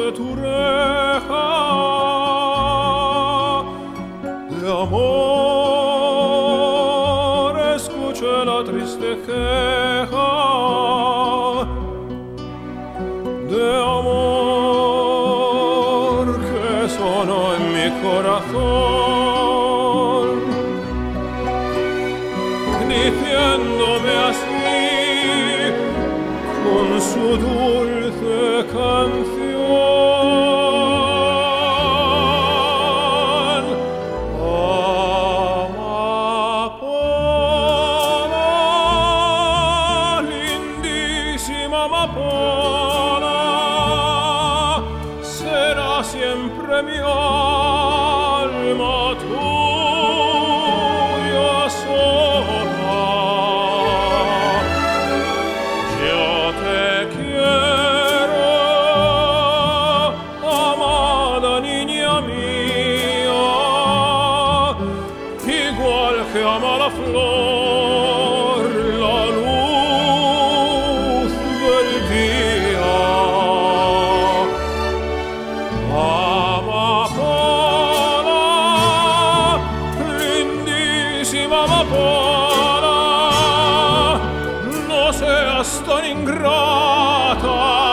de tu reja de amor escuché la triste queja de amor que sonó en mi corazón diciéndome así con su dulce canción. Amapola, lindísima amapola, será siempre mi alma tuya sola. Yo te quiero, amada niña mía, igual que ama la flor la luz del día. Amapola, lindísima amapola, no seas tan ingrata.